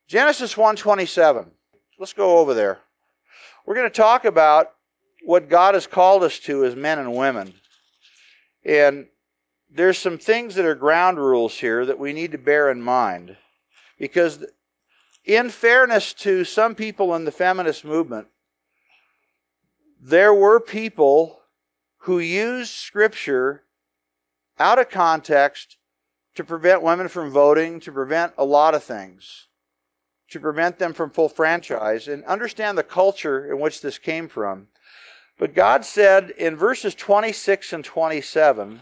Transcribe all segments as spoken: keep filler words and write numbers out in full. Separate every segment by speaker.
Speaker 1: Genesis one twenty-seven. Let's go over there. We're going to talk about what God has called us to as men and women. And there's some things that are ground rules here that we need to bear in mind. Because in fairness to some people in the feminist movement, there were people who used Scripture out of context to prevent women from voting, to prevent a lot of things, to prevent them from full franchise, and understand the culture in which this came from. But God said in verses twenty-six and twenty-seven,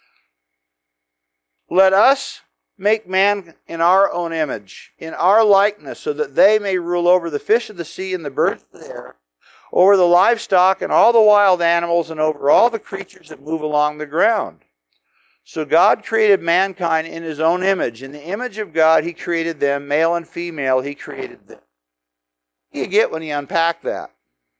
Speaker 1: "Let us make man in our own image, in our likeness, so that they may rule over the fish of the sea and the birds of the air, over the livestock and all the wild animals, and over all the creatures that move along the ground." So God created mankind in His own image. In the image of God, He created them, male and female, He created them. What do you get when you unpack that?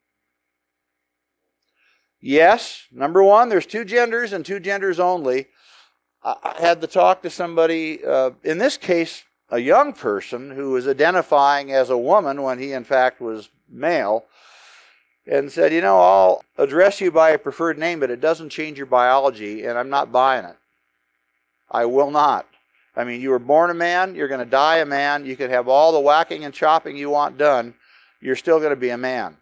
Speaker 1: Yes, number one, there's two genders and two genders only. I had to talk to somebody, uh, in this case, a young person who was identifying as a woman when he in fact was male, and said, you know, I'll address you by a preferred name, but it doesn't change your biology, and I'm not buying it. I will not. I mean, you were born a man, you're going to die a man, you can have all the whacking and chopping you want done, you're still going to be a man.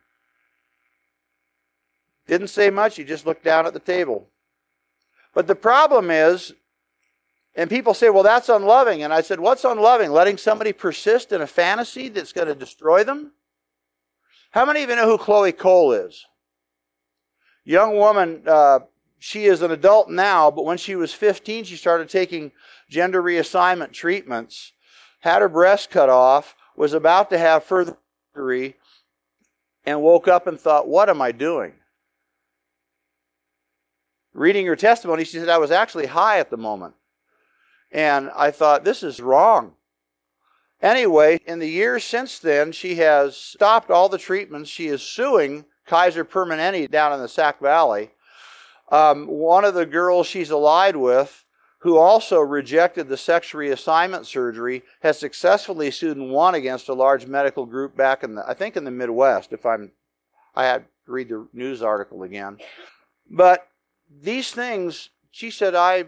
Speaker 1: Didn't say much, he just looked down at the table. But the problem is, and people say, well, that's unloving. And I said, what's unloving? Letting somebody persist in a fantasy that's going to destroy them? How many of you know who Chloe Cole is? Young woman, uh, she is an adult now, but when she was fifteen, she started taking gender reassignment treatments, had her breast cut off, was about to have further surgery, and woke up and thought, what am I doing? Reading her testimony, she said, I was actually high at the moment. And I thought, this is wrong. Anyway, in the years since then, she has stopped all the treatments. She is suing Kaiser Permanente down in the Sac Valley. Um, one of the girls she's allied with, who also rejected the sex reassignment surgery, has successfully sued and won against a large medical group back in the, I think in the Midwest, if I'm, I had to read the news article again. But these things, she said, I,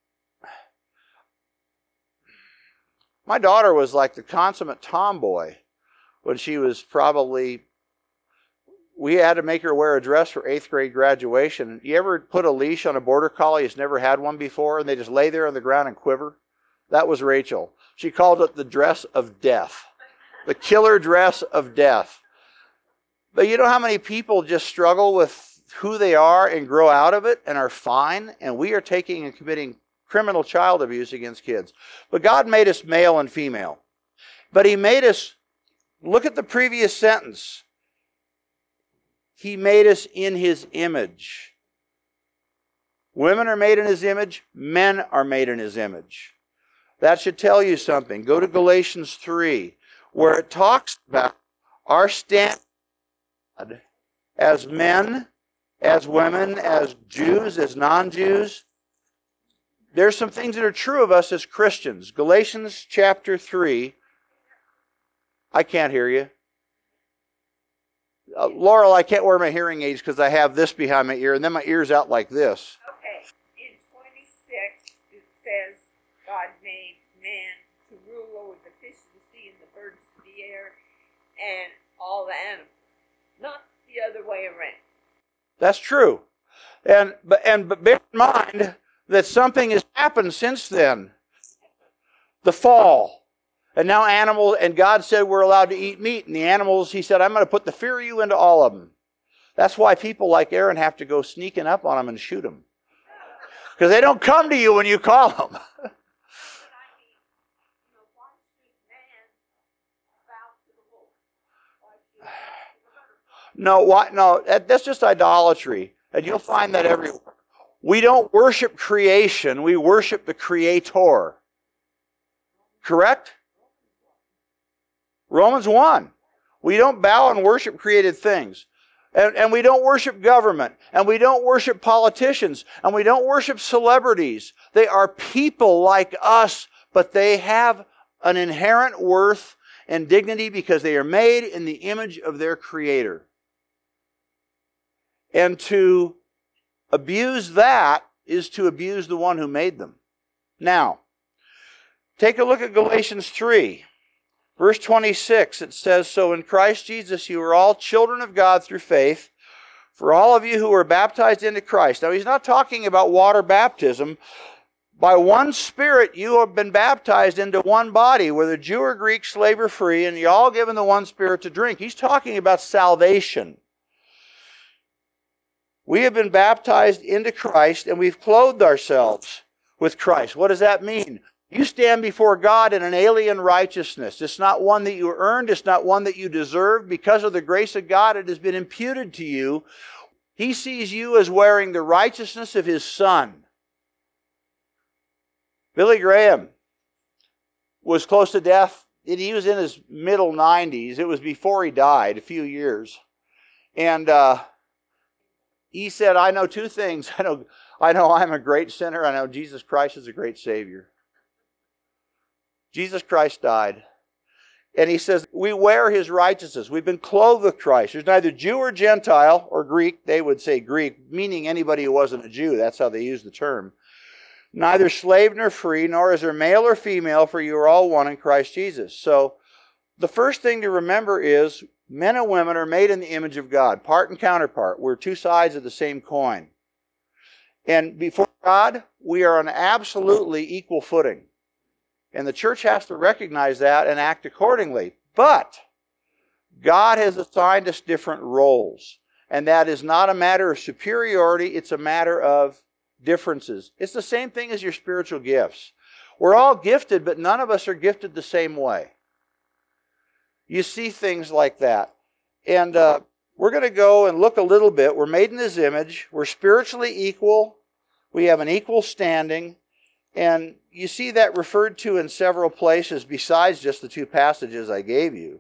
Speaker 1: my daughter was like the consummate tomboy when she was probably, we had to make her wear a dress for eighth grade graduation. You ever put a leash on a border collie who's never had one before and they just lay there on the ground and quiver? That was Rachel. She called it the dress of death. The killer dress of death. But you know how many people just struggle with who they are and grow out of it and are fine? And we are taking and committing criminal child abuse against kids. But God made us male and female. But He made us, look at the previous sentence. He made us in His image. Women are made in His image. Men are made in His image. That should tell you something. Go to Galatians three, where it talks about our stand as men, as women, as Jews, as non-Jews. There's some things that are true of us as Christians. Galatians chapter three. I can't hear you. Uh, Laurel, I can't wear my hearing aids because I have this behind my ear, and then my ear's out like this.
Speaker 2: Okay. In twenty-six, it says, God made man to rule over the fish of the sea and the birds of the air and all the animals. Not the other way around.
Speaker 1: That's true. And but and but bear in mind that something has happened since then. The fall. And now animals, and God said we're allowed to eat meat. And the animals, He said, I'm going to put the fear of you into all of them. That's why people like Aaron have to go sneaking up on them and shoot them. Because they don't come to you when you call them. No, what? No, that, that's just idolatry. And you'll find that everywhere. We don't worship creation. We worship the Creator. Correct? Romans one. We don't bow and worship created things. And, and we don't worship government. And we don't worship politicians. And we don't worship celebrities. They are people like us, but they have an inherent worth and dignity because they are made in the image of their Creator. And to abuse that is to abuse the one who made them. Now, take a look at Galatians three. Verse twenty-six, it says, "So in Christ Jesus you are all children of God through faith, for all of you who were baptized into Christ." Now he's not talking about water baptism. By one Spirit you have been baptized into one body, whether Jew or Greek, slave or free, and you're all given the one Spirit to drink. He's talking about salvation. We have been baptized into Christ, and we've clothed ourselves with Christ. What does that mean? You stand before God in an alien righteousness. It's not one that you earned. It's not one that you deserve. Because of the grace of God, it has been imputed to you. He sees you as wearing the righteousness of His Son. Billy Graham was close to death. He was in his middle nineties. It was before he died, a few years. And uh, he said, I know two things. I know, I know I'm a great sinner. I know Jesus Christ is a great Savior. Jesus Christ died. And he says, we wear His righteousness. We've been clothed with Christ. There's neither Jew or Gentile or Greek. They would say Greek, meaning anybody who wasn't a Jew. That's how they use the term. Neither slave nor free, nor is there male or female, for you are all one in Christ Jesus. So the first thing to remember is men and women are made in the image of God, part and counterpart. We're two sides of the same coin. And before God, we are on absolutely equal footing. And the church has to recognize that and act accordingly. But God has assigned us different roles. And that is not a matter of superiority, it's a matter of differences. It's the same thing as your spiritual gifts. We're all gifted, but none of us are gifted the same way. You see things like that. And uh, we're going to go and look a little bit. We're made in His image. We're spiritually equal. We have an equal standing. And you see that referred to in several places besides just the two passages I gave you.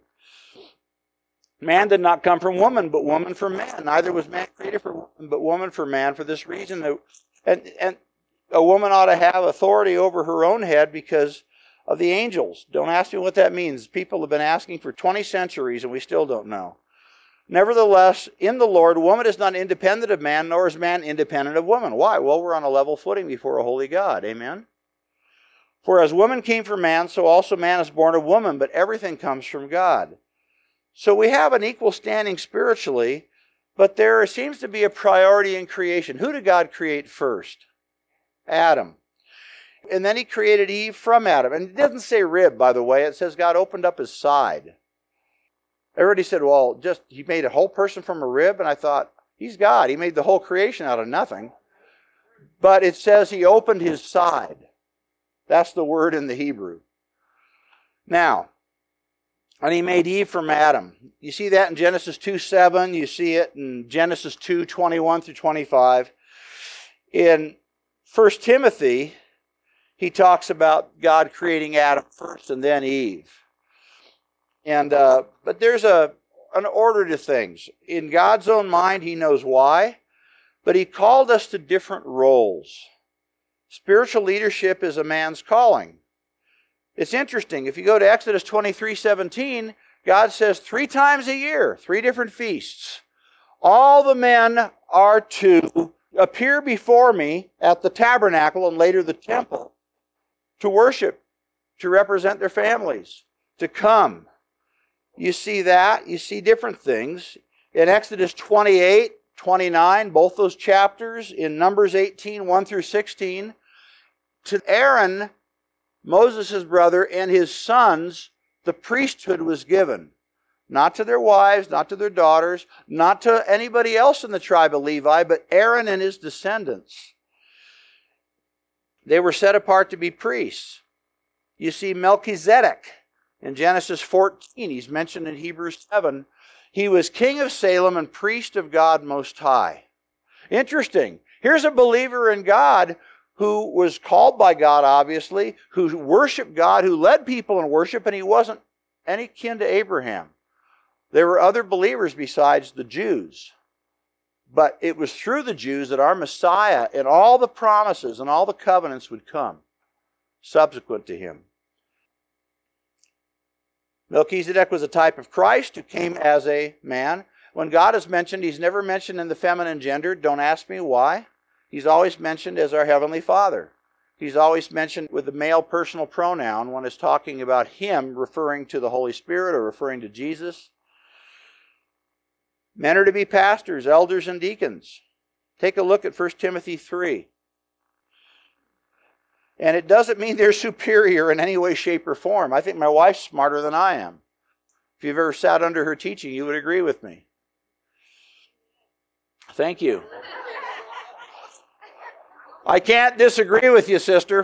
Speaker 1: Man did not come from woman, but woman from man. Neither was man created for woman, but woman for man. For this reason, that, and, and a woman ought to have authority over her own head because of the angels. Don't ask me what that means. People have been asking for twenty centuries and we still don't know. Nevertheless, in the Lord, woman is not independent of man, nor is man independent of woman. Why? Well, we're on a level footing before a holy God. Amen? For as woman came from man, so also man is born of woman, but everything comes from God. So we have an equal standing spiritually, but there seems to be a priority in creation. Who did God create first? Adam. And then He created Eve from Adam. And it doesn't say rib, by the way. It says God opened up His side. Everybody said, well, just He made a whole person from a rib. And I thought, He's God. He made the whole creation out of nothing. But it says He opened His side. That's the word in the Hebrew. Now, and He made Eve from Adam. You see that in Genesis two seven. You see it in Genesis two twenty-one through twenty-five. In First Timothy, he talks about God creating Adam first and then Eve. And uh, but there's a an order to things. In God's own mind, He knows why. But He called us to different roles. Spiritual leadership is a man's calling. It's interesting. If you go to Exodus twenty-three seventeen, God says three times a year, three different feasts, all the men are to appear before me at the tabernacle and later the temple to worship, to represent their families, to come. You see that. You see different things. In Exodus twenty-eight, twenty-nine, both those chapters, in Numbers eighteen, one through sixteen, to Aaron, Moses' brother, and his sons, the priesthood was given. Not to their wives, not to their daughters, not to anybody else in the tribe of Levi, but Aaron and his descendants. They were set apart to be priests. You see Melchizedek in Genesis fourteen. He's mentioned in Hebrews seven. He was king of Salem and priest of God Most High. Interesting. Here's a believer in God who was called by God, obviously, who worshiped God, who led people in worship, and he wasn't any kin to Abraham. There were other believers besides the Jews. But it was through the Jews that our Messiah and all the promises and all the covenants would come subsequent to Him. Melchizedek was a type of Christ who came as a man. When God is mentioned, he's never mentioned in the feminine gender. Don't ask me why. He's always mentioned as our Heavenly Father. He's always mentioned with the male personal pronoun when it's talking about him, referring to the Holy Spirit or referring to Jesus. Men are to be pastors, elders, and deacons. Take a look at First Timothy three. And it doesn't mean they're superior in any way, shape, or form. I think my wife's smarter than I am. If you've ever sat under her teaching, you would agree with me. Thank you. I can't disagree with you, sister.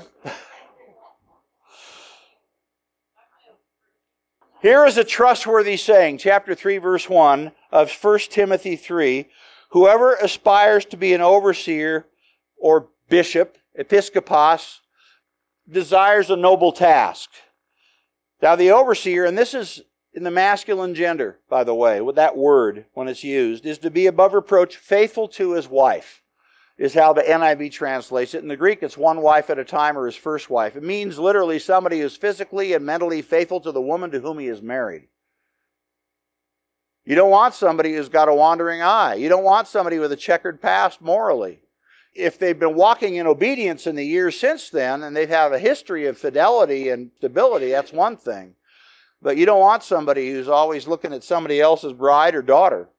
Speaker 1: Here is a trustworthy saying, chapter three, verse one of First Timothy three. Whoever aspires to be an overseer or bishop, episkopos, desires a noble task. Now the overseer, and this is in the masculine gender, by the way, with that word when it's used, is to be above reproach, faithful to his wife, is how the N I V translates it. In the Greek, it's one wife at a time or his first wife. It means literally somebody who's physically and mentally faithful to the woman to whom he is married. You don't want somebody who's got a wandering eye. You don't want somebody with a checkered past morally. If they've been walking in obedience in the years since then, and they have a history of fidelity and stability, that's one thing. But you don't want somebody who's always looking at somebody else's bride or daughter.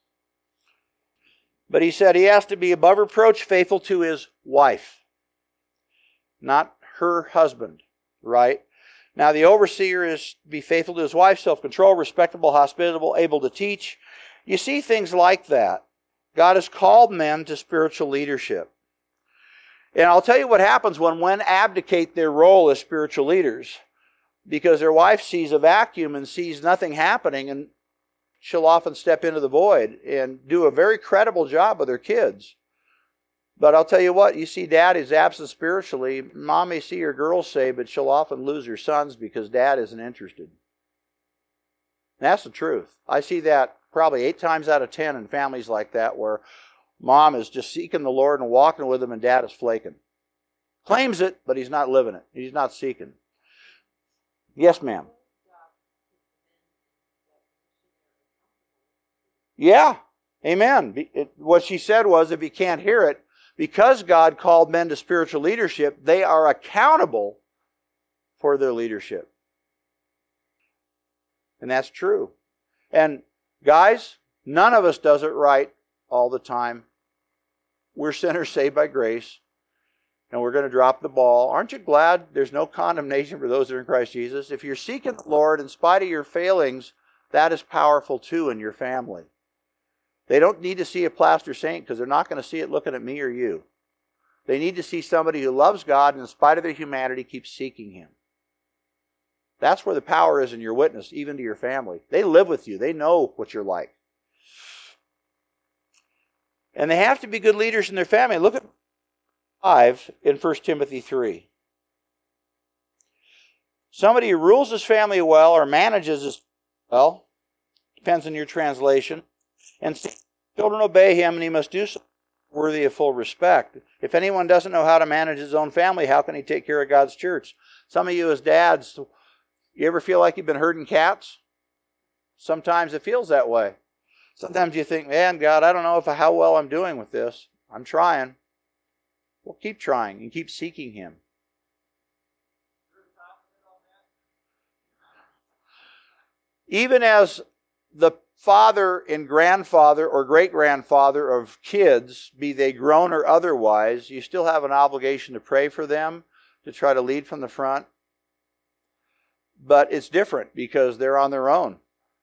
Speaker 1: But he said he has to be above reproach, faithful to his wife, not her husband, right? Now the overseer is to be faithful to his wife, self-control, respectable, hospitable, able to teach. You see things like that. God has called men to spiritual leadership. And I'll tell you what happens when men abdicate their role as spiritual leaders. Because their wife sees a vacuum and sees nothing happening, and she'll often step into the void and do a very credible job with her kids. But I'll tell you what, you see dad is absent spiritually. Mom may see her girls saved, but she'll often lose her sons because dad isn't interested. That's the truth. I see that probably eight times out of ten in families like that where mom is just seeking the Lord and walking with him and dad is flaking. Claims it, but he's not living it. He's not seeking. Yes, ma'am. Yeah, amen. It, what she said was, if you can't hear it, because God called men to spiritual leadership, they are accountable for their leadership. And that's true. And guys, none of us does it right all the time. We're sinners saved by grace, and we're going to drop the ball. Aren't you glad there's no condemnation for those that are in Christ Jesus? If you're seeking the Lord in spite of your failings, that is powerful too in your family. They don't need to see a plaster saint because they're not going to see it looking at me or you. They need to see somebody who loves God and in spite of their humanity keeps seeking Him. That's where the power is in your witness, even to your family. They live with you. They know what you're like. And they have to be good leaders in their family. Look at five in First Timothy three. Somebody who rules his family well or manages his well, depends on your translation, and children obey him, and he must do so worthy of full respect. If anyone doesn't know how to manage his own family, how can he take care of God's church? Some of you as dads, you ever feel like you've been herding cats? Sometimes it feels that way. Sometimes you think, man, God, I don't know if how well I'm doing with this. I'm trying. Well, keep trying and keep seeking Him. Even as the father and grandfather or great-grandfather of kids, be they grown or otherwise, you still have an obligation to pray for them, to try to lead from the front. But it's different because they're on their own.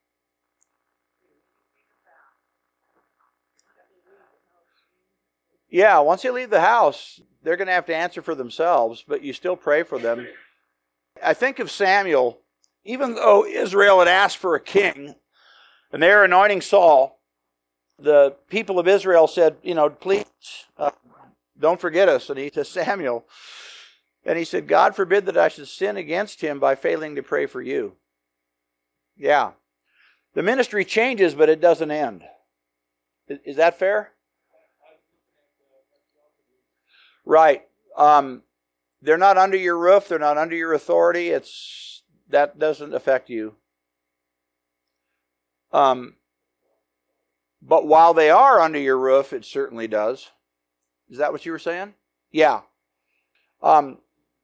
Speaker 1: Yeah, once they leave the house, they're going to have to answer for themselves, but you still pray for them. I think of Samuel, even though Israel had asked for a king, and they're anointing Saul, the people of Israel said, you know, please, uh, don't forget us. And he said, Samuel, and he said, God forbid that I should sin against him by failing to pray for you. Yeah. The ministry changes, but it doesn't end. Is, is that fair? Right. Um, they're not under your roof. They're not under your authority. It's that doesn't affect you. Um, but while they are under your roof, it certainly does. Is that what you were saying? Yeah. Um,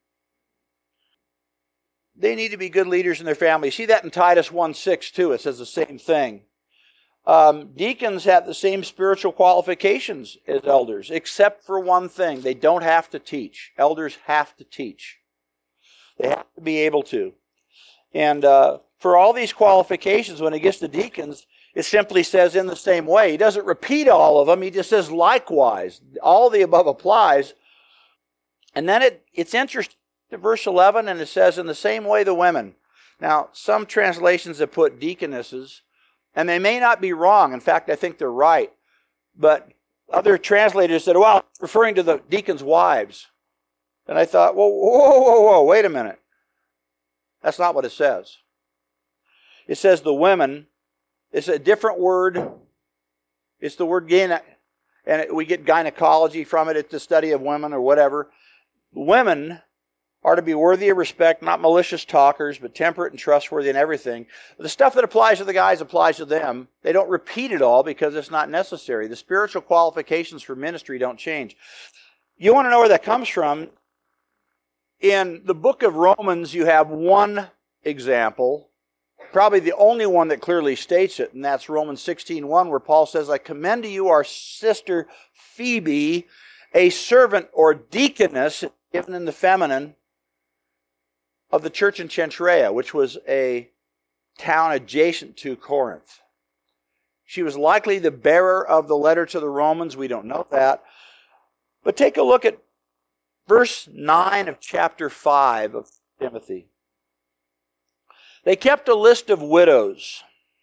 Speaker 1: they need to be good leaders in their family. See that in Titus one six too. It says the same thing. Um, deacons have the same spiritual qualifications as elders, except for one thing. They don't have to teach. Elders have to teach. They have to be able to. And uh, for all these qualifications, when it gets to deacons, it simply says in the same way. He doesn't repeat all of them. He just says likewise. All the above applies. And then it, it's interesting to verse eleven, and it says in the same way the women. Now, some translations have put deaconesses, and they may not be wrong. In fact, I think they're right. But other translators said, well, referring to the deacons' wives. And I thought, whoa, whoa, whoa, whoa, wait a minute. That's not what it says. It says the women. It's a different word. It's the word gyne, and it, we get gynecology from it. It's the study of women or whatever. Women are to be worthy of respect, not malicious talkers, but temperate and trustworthy in everything. The stuff that applies to the guys applies to them. They don't repeat it all because it's not necessary. The spiritual qualifications for ministry don't change. You want to know where that comes from? In the book of Romans, you have one example, probably the only one that clearly states it, and that's Romans sixteen one, where Paul says, I commend to you our sister Phoebe, a servant or deaconess, given in the feminine, of the church in Cenchrea, which was a town adjacent to Corinth. She was likely the bearer of the letter to the Romans. We don't know that. But take a look at verse nine of chapter five of Timothy. They kept a list of widows.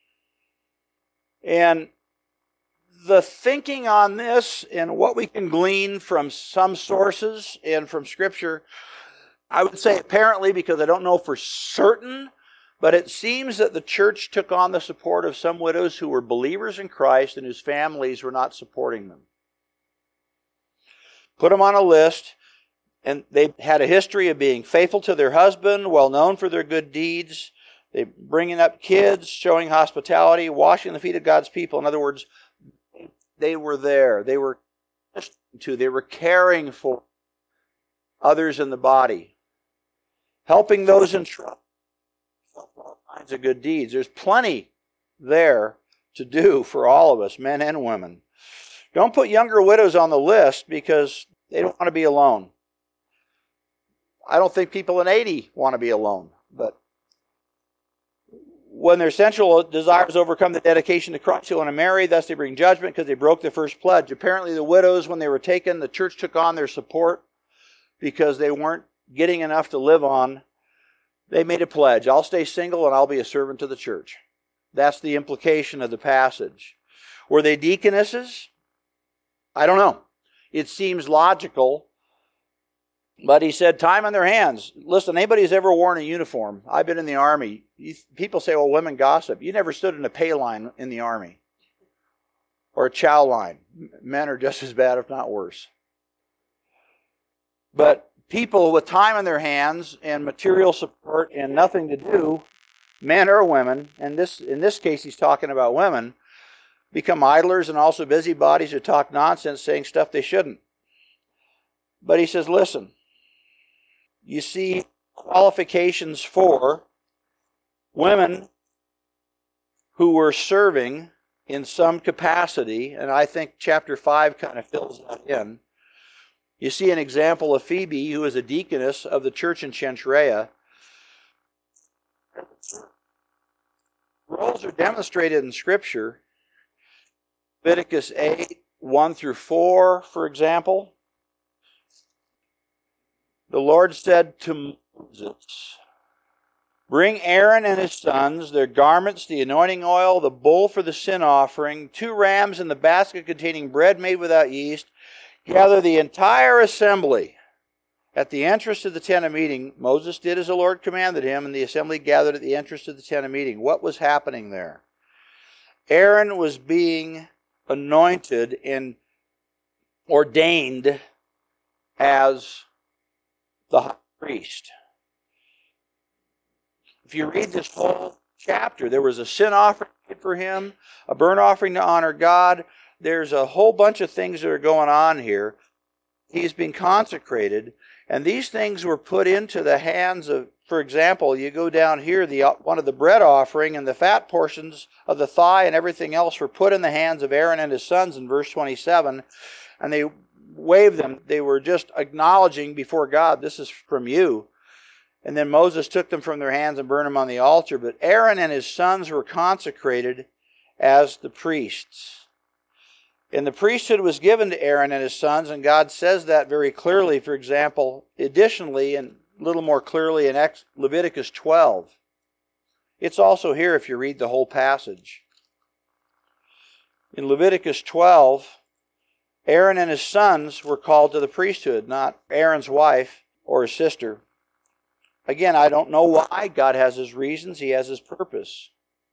Speaker 1: And the thinking on this and what we can glean from some sources and from Scripture, I would say apparently, because I don't know for certain, but it seems that the church took on the support of some widows who were believers in Christ and whose families were not supporting them. Put them on a list, and they had a history of being faithful to their husband, well known for their good deeds. They bringing up kids, showing hospitality, washing the feet of God's people. In other words, they were there. They were to. They were caring for others in the body, helping those in trouble. All kinds of good deeds. There's plenty there to do for all of us, men and women. Don't put younger widows on the list because they don't want to be alone. I don't think people in eighty want to be alone, but when their sensual desires overcome the dedication to Christ, they want to marry, thus they bring judgment because they broke the first pledge. Apparently the widows, when they were taken, the church took on their support because they weren't getting enough to live on. They made a pledge. I'll stay single and I'll be a servant to the church. That's the implication of the passage. Were they deaconesses? I don't know. It seems logical. But he said, time on their hands. Listen, anybody who's ever worn a uniform, I've been in the Army. You, people say, well, women gossip. You never stood in a pay line in the Army. Or a chow line. Men are just as bad, if not worse. But people with time on their hands and material support and nothing to do, men or women, and this in this case he's talking about women, become idlers and also busybodies who talk nonsense, saying stuff they shouldn't. But he says, listen, you see qualifications for women who were serving in some capacity, and I think chapter five kind of fills that in. You see an example of Phoebe, who is a deaconess of the church in Cenchrea. Roles are demonstrated in Scripture. Leviticus eight, one through four, for example. The Lord said to Moses, bring Aaron and his sons, their garments, the anointing oil, the bowl for the sin offering, two rams in the basket containing bread made without yeast. Gather the entire assembly at the entrance to the tent of meeting. Moses did as the Lord commanded him, and the assembly gathered at the entrance to the tent of meeting. What was happening there? Aaron was being anointed and ordained as the high priest. If you read this whole chapter, there was a sin offering for him, a burnt offering to honor God. There's a whole bunch of things that are going on here. He's been consecrated, and these things were put into the hands of, for example, you go down here, the one of the bread offering and the fat portions of the thigh and everything else were put in the hands of Aaron and his sons in verse twenty-seven, and they waved them. They were just acknowledging before God, this is from you. And then Moses took them from their hands and burned them on the altar. But Aaron and his sons were consecrated as the priests. And the priesthood was given to Aaron and his sons, and God says that very clearly, for example, additionally, and a little more clearly in Leviticus twelve. It's also here if you read the whole passage. In Leviticus twelve, Aaron and his sons were called to the priesthood, not Aaron's wife or his sister. Again, I don't know why. God has his reasons. He has his purpose.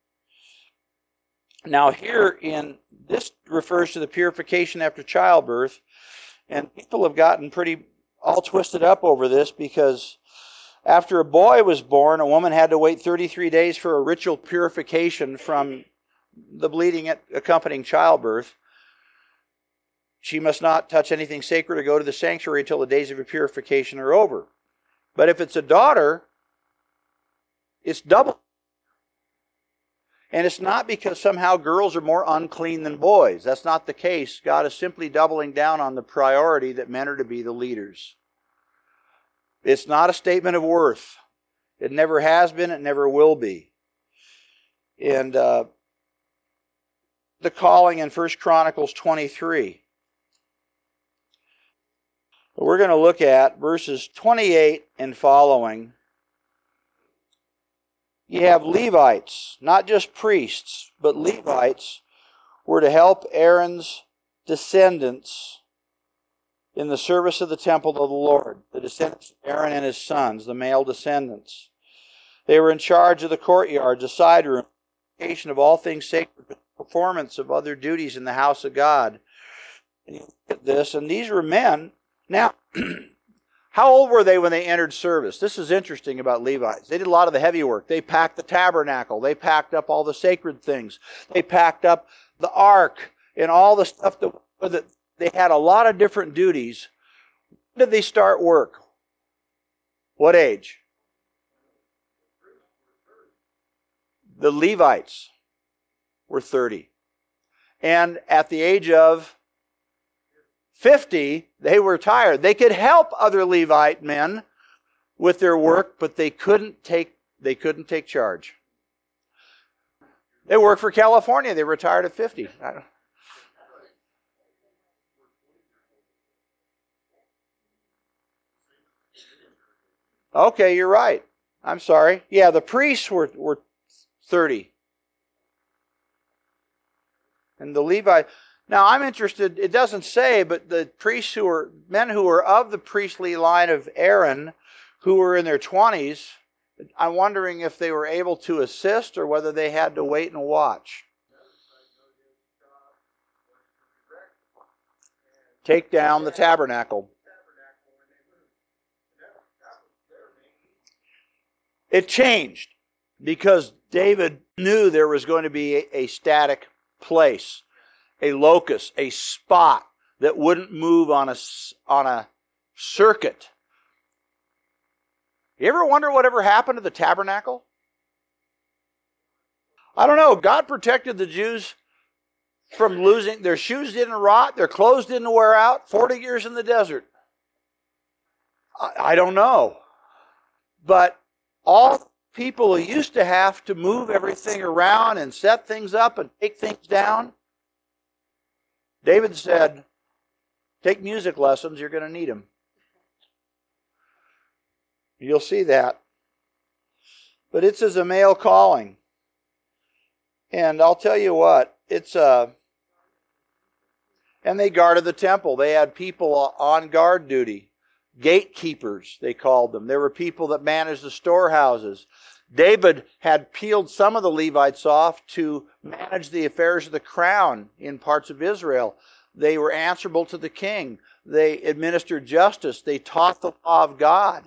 Speaker 1: Now here in, this refers to the purification after childbirth. And people have gotten pretty all twisted up over this because after a boy was born, a woman had to wait thirty-three days for a ritual purification from the bleeding accompanying childbirth. She must not touch anything sacred or go to the sanctuary until the days of her purification are over. But if it's a daughter, it's double. And it's not because somehow girls are more unclean than boys. That's not the case. God is simply doubling down on the priority that men are to be the leaders. It's not a statement of worth. It never has been. It never will be. And uh, the calling in First Chronicles twenty-three. We're going to look at verses twenty-eight and following. You have Levites, not just priests, but Levites were to help Aaron's descendants in the service of the temple of the Lord. The descendants of Aaron and his sons, the male descendants. They were in charge of the courtyards, the side room, of all things sacred, performance of other duties in the house of God. And you look at this, and these were men. Now, how old were they when they entered service? This is interesting about Levites. They did a lot of the heavy work. They packed the tabernacle. They packed up all the sacred things. They packed up the ark and all the stuff that, that they had a lot of different duties. When did they start work? What age? The Levites were thirty. And at the age of fifty, they were retired. They could help other Levite men with their work, but they couldn't take they couldn't take charge. They worked for California. They retired at fifty. I don't, okay, you're right. I'm sorry. Yeah, the priests were, were thirty. And the Levite. Now, I'm interested, it doesn't say, but the priests who were, men who were of the priestly line of Aaron, who were in their twenties, I'm wondering if they were able to assist or whether they had to wait and watch. Take down the tabernacle. It changed because David knew there was going to be a, a static place, a locus, a spot that wouldn't move on a, on a circuit. You ever wonder whatever happened to the tabernacle? I don't know. God protected the Jews from losing. Their shoes didn't rot. Their clothes didn't wear out. forty years in the desert. I, I don't know. But all people who used to have to move everything around and set things up and take things down, David said, take music lessons, you're going to need them. You'll see that. But it's as a male calling. And I'll tell you what, it's a... And they guarded the temple. They had people on guard duty. Gatekeepers, they called them. There were people that managed the storehouses. David had peeled some of the Levites off to manage the affairs of the crown in parts of Israel. They were answerable to the king. They administered justice. They taught the law of God.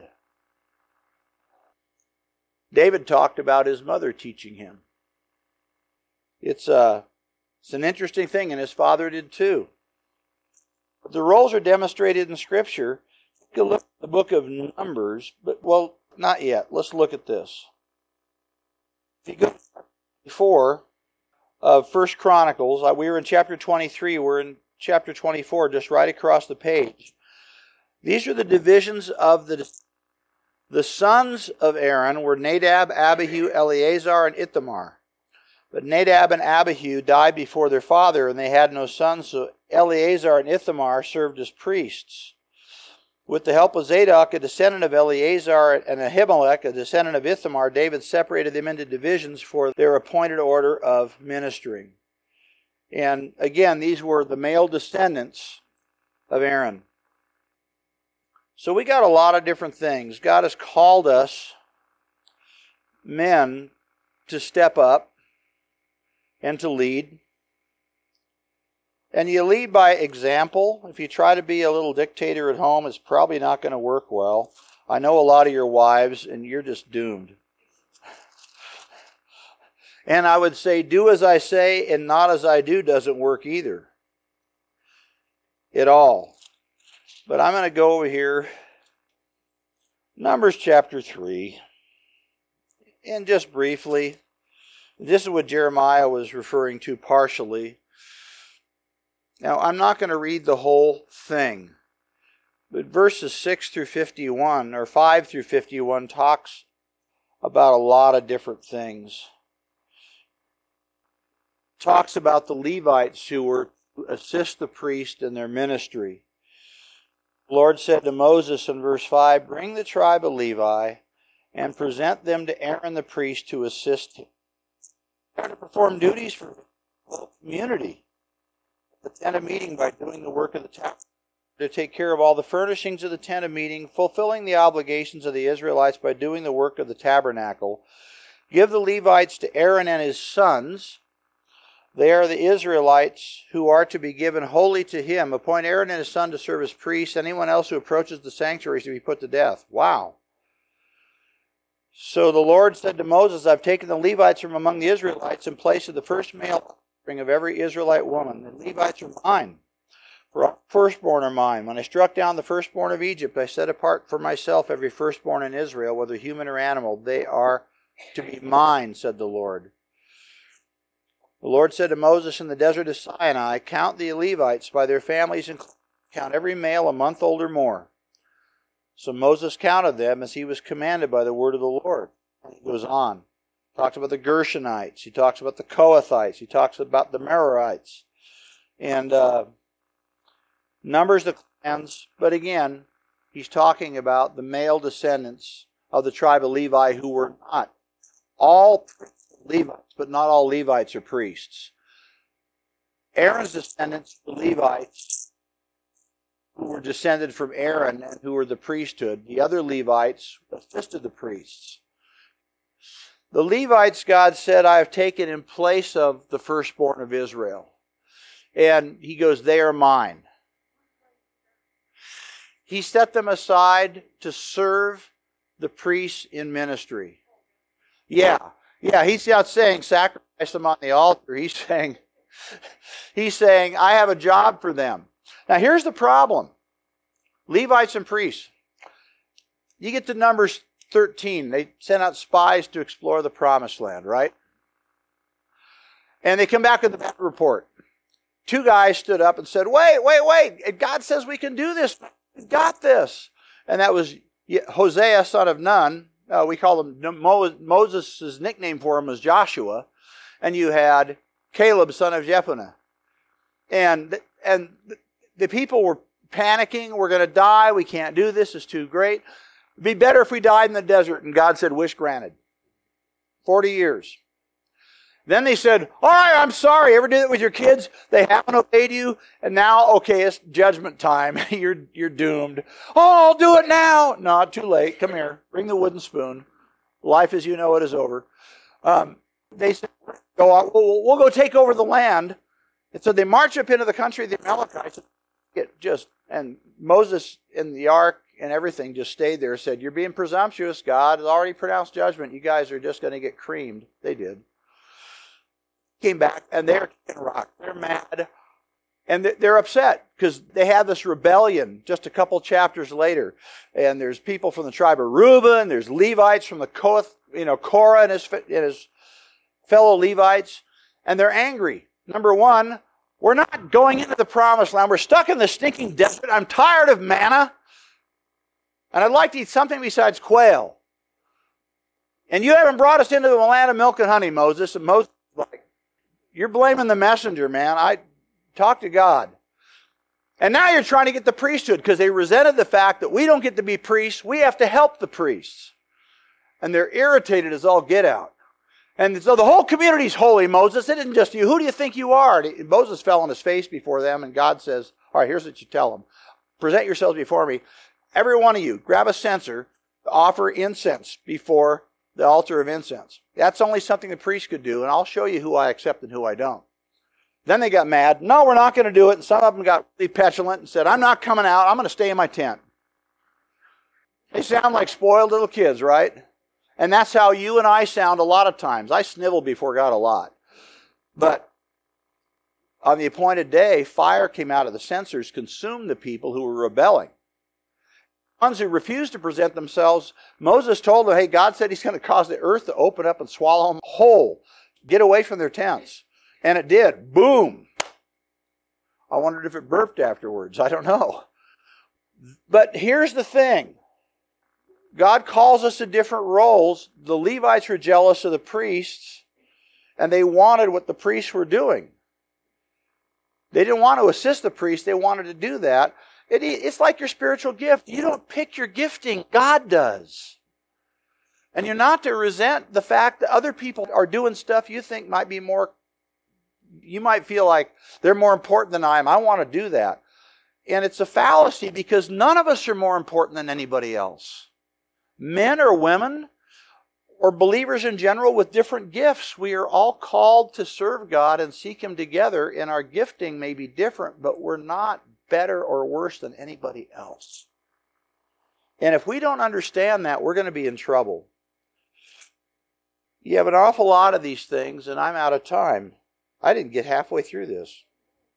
Speaker 1: David talked about his mother teaching him. It's, uh, it's an interesting thing, and his father did too. But the roles are demonstrated in Scripture. You can look at the book of Numbers, but, well, not yet. Let's look at this. If you go before of First Chronicles, we were in chapter twenty-three, we're in chapter twenty-four, just right across the page. These are the divisions of the the sons of Aaron were Nadab, Abihu, Eleazar, and Ithamar. But Nadab and Abihu died before their father, and they had no sons, so Eleazar and Ithamar served as priests. With the help of Zadok, a descendant of Eleazar, and Ahimelech, a descendant of Ithamar, David separated them into divisions for their appointed order of ministering. And again, these were the male descendants of Aaron. So we got a lot of different things. God has called us, men, to step up and to lead. And you lead by example. If you try to be a little dictator at home, it's probably not going to work well. I know a lot of your wives, and you're just doomed. And I would say, do as I say and not as I do doesn't work either. At all. But I'm going to go over here. Numbers chapter three. And just briefly, this is what Jeremiah was referring to partially. Now, I'm not going to read the whole thing, but verses six through fifty-one, or five through fifty-one, talks about a lot of different things. Talks about the Levites who were to assist the priest in their ministry. The Lord said to Moses in verse five, "Bring the tribe of Levi and present them to Aaron the priest to assist him. They are to perform duties for the whole community. The tent of meeting by doing the work of the tabernacle, to take care of all the furnishings of the tent of meeting, fulfilling the obligations of the Israelites by doing the work of the tabernacle. Give the Levites to Aaron and his sons. They are the Israelites who are to be given wholly to him. Appoint Aaron and his son to serve as priests. Anyone else who approaches the sanctuary is to be put to death." Wow. So the Lord said to Moses, "I've taken the Levites from among the Israelites in place of the first male of every Israelite woman. The Levites are mine, for firstborn are mine. When I struck down the firstborn of Egypt, I set apart for myself every firstborn in Israel, whether human or animal. They are to be mine, said the Lord." The Lord said to Moses in the desert of Sinai, "Count the Levites by their families and count every male a month old or more." So Moses counted them as he was commanded by the word of the Lord. And he goes on. Talks about the Gershonites. He talks about the Kohathites. He talks about the Merarites. And uh, numbers the clans. But again, he's talking about the male descendants of the tribe of Levi who were not all Levites, but not all Levites are priests. Aaron's descendants, the Levites, who were descended from Aaron and who were the priesthood. The other Levites assisted the priests. The Levites, God said, "I have taken in place of the firstborn of Israel." And he goes, "They are mine." He set them aside to serve the priests in ministry. Yeah, yeah, he's not saying sacrifice them on the altar. He's saying, he's saying, I have a job for them. Now here's the problem. Levites and priests. You get to Numbers thirteen, they sent out spies to explore the promised land, right? And they come back with a bad report. Two guys stood up and said, wait, wait, wait, God says we can do this. We've got this. And that was Hosea, son of Nun. Uh, we call him, Moses' nickname for him was Joshua. And you had Caleb, son of Jephunneh. And, and the people were panicking. We're going to die. We can't do this. It's too great. It'd be better if we died in the desert. And God said, wish granted. Forty years. Then they said, all right, I'm sorry. Ever did it with your kids? They haven't obeyed you. And now, okay, it's judgment time. you're, you're doomed. Oh, I'll do it now. No, too late. Come here. Bring the wooden spoon. Life as you know it is over. Um, they said, go on. We'll, we'll go take over the land. And so they march up into the country of the Amalekites. Get just, and Moses in the ark and everything just stayed there, said, you're being presumptuous. God has already pronounced judgment. You guys are just going to get creamed. They did. came back, and they're kicking rock. They're mad. And they're upset because they had this rebellion just a couple chapters later. And there's people from the tribe of Reuben. There's Levites from the Kohath, you know, Korah and his, and his fellow Levites. And they're angry. Number one, we're not going into the promised land. We're stuck in the stinking desert. I'm tired of manna. And I'd like to eat something besides quail. And you haven't brought us into the land of milk and honey, Moses. And Moses is like, you're blaming the messenger, man. I talk to God. And now you're trying to get the priesthood because they resented the fact that we don't get to be priests. We have to help the priests. And they're irritated as all get out. And so the whole community's holy, Moses. It isn't just you. Who do you think you are? And Moses fell on his face before them, and God says, all right, here's what you tell them. Present yourselves before me. Every one of you, grab a censer, offer incense before the altar of incense. That's only something the priest could do, and I'll show you who I accept and who I don't. Then they got mad. No, we're not going to do it. And some of them got really petulant and said, I'm not coming out. I'm going to stay in my tent. They sound like spoiled little kids, right? And that's how you and I sound a lot of times. I snivel before God a lot. But on the appointed day, fire came out of the censers, consumed the people who were rebelling. The ones who refused to present themselves, Moses told them, hey, God said he's going to cause the earth to open up and swallow them whole. Get away from their tents. And it did. Boom. I wondered if it burped afterwards. I don't know. But here's the thing. God calls us to different roles. The Levites were jealous of the priests, and they wanted what the priests were doing. They didn't want to assist the priests. They wanted to do that. It, it's like your spiritual gift. You don't pick your gifting. God does. And you're not to resent the fact that other people are doing stuff you think might be more. You might feel like they're more important than I am. I want to do that. And it's a fallacy because none of us are more important than anybody else. Men or women or believers in general with different gifts, we are all called to serve God and seek Him together, and our gifting may be different, but we're not better or worse than anybody else. And if we don't understand that, we're going to be in trouble. You have an awful lot of these things, and I'm out of time. I didn't get halfway through this.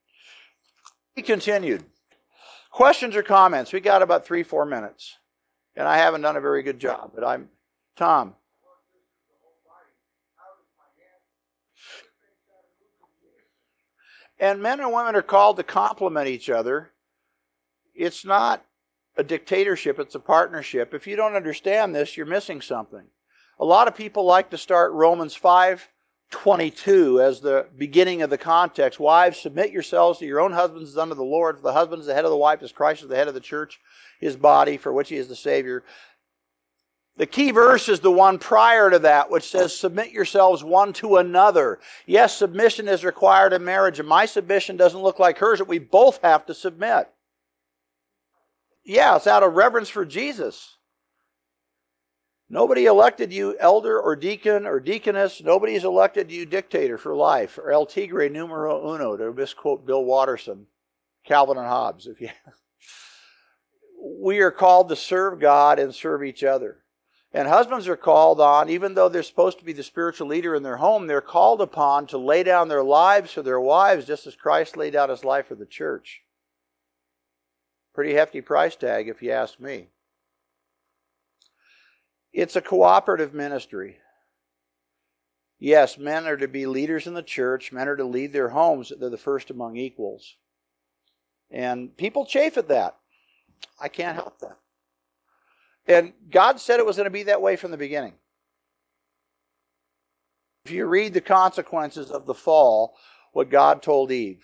Speaker 1: He continued. Questions or comments? We got about three, four minutes. And I haven't done a very good job, but I'm... Tom. And men and women are called to complement each other. It's not a dictatorship, it's a partnership. If you don't understand this, you're missing something. A lot of people like to start Romans five twenty-two as the beginning of the context. Wives, submit yourselves to your own husbands as unto the Lord. For the husband is the head of the wife, as Christ is the head of the church, his body, for which he is the Savior. The key verse is the one prior to that, which says, submit yourselves one to another. Yes, submission is required in marriage, and my submission doesn't look like hers, but we both have to submit. Yeah, it's out of reverence for Jesus. Nobody elected you elder or deacon or deaconess. Nobody's elected you dictator for life, or el tigre numero uno, to misquote Bill Watterson, Calvin and Hobbes. If you, we are called to serve God and serve each other. And husbands are called on, even though they're supposed to be the spiritual leader in their home, they're called upon to lay down their lives for their wives, just as Christ laid down His life for the church. Pretty hefty price tag, if you ask me. It's a cooperative ministry. Yes, men are to be leaders in the church. Men are to lead their homes. They're the first among equals. And people chafe at that. I can't help that. And God said it was going to be that way from the beginning. If you read the consequences of the fall, what God told Eve.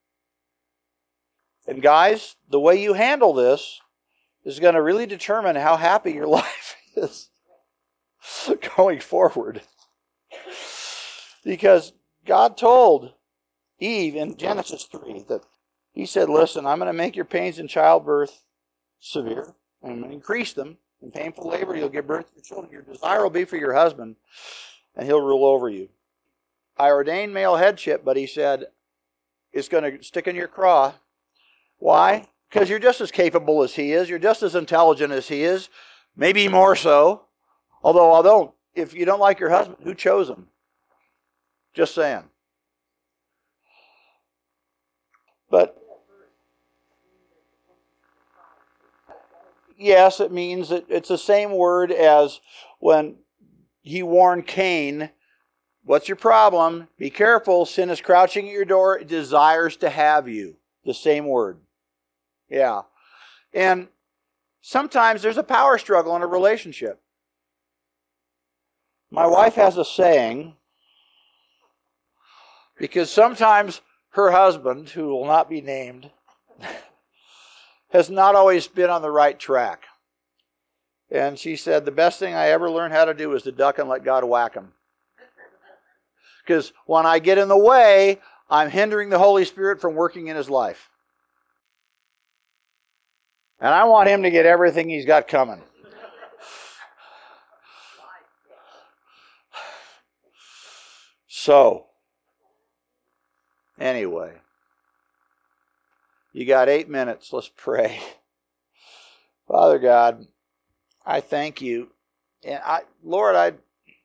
Speaker 1: And guys, the way you handle this is going to really determine how happy your life is going forward. Because God told Eve in Genesis three that He said, listen, I'm going to make your pains in childbirth severe. I'm going to increase them. In painful labor, you'll give birth to your children. Your desire will be for your husband, and he'll rule over you. I ordained male headship, but He said, it's going to stick in your craw. Why? Because you're just as capable as he is. You're just as intelligent as he is. Maybe more so. Although, although, if you don't like your husband, who chose him? Just saying. But yes, it means that it's the same word as when he warned Cain, what's your problem? Be careful, sin is crouching at your door, it desires to have you. The same word. Yeah. And sometimes there's a power struggle in a relationship. My wife has a saying, because sometimes her husband, who will not be named, has not always been on the right track. And she said, the best thing I ever learned how to do is to duck and let God whack him. Because when I get in the way, I'm hindering the Holy Spirit from working in his life. And I want him to get everything he's got coming. So, anyway, you got eight minutes. Let's pray. Father God, I thank you. And I, Lord, I,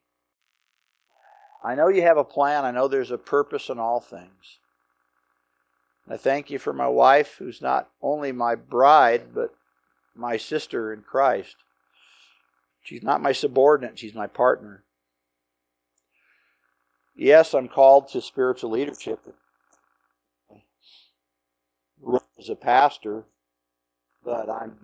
Speaker 1: I know you have a plan. I know there's a purpose in all things. I thank you for my wife, who's not only my bride, but my sister in Christ. She's not my subordinate, she's my partner. Yes, I'm called to spiritual leadership as a pastor, but I'm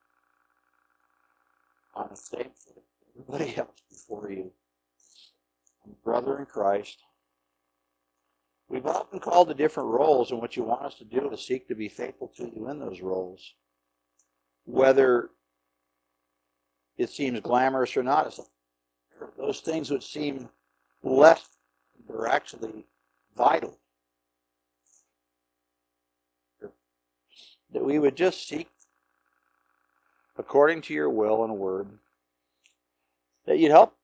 Speaker 1: on the same foot as everybody else before you. I'm a brother in Christ. We've all been called to different roles, and what you want us to do is seek to be faithful to you in those roles. Whether it seems glamorous or not, those things which seem less are actually vital. That we would just seek, according to your will and word, that you'd help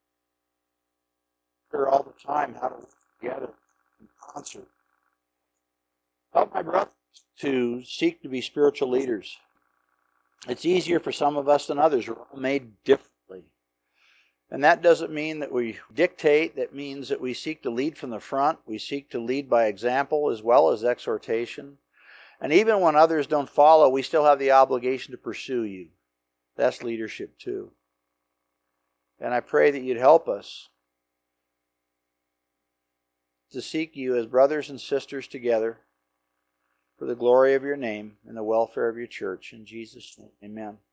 Speaker 1: her all the time how to work together in concert. Help my brothers to seek to be spiritual leaders. It's easier for some of us than others. We're all made differently. And that doesn't mean that we dictate. That means that we seek to lead from the front. We seek to lead by example as well as exhortation. And even when others don't follow, we still have the obligation to pursue you. That's leadership too. And I pray that you'd help us to seek you as brothers and sisters together for the glory of your name and the welfare of your church. In Jesus' name, amen.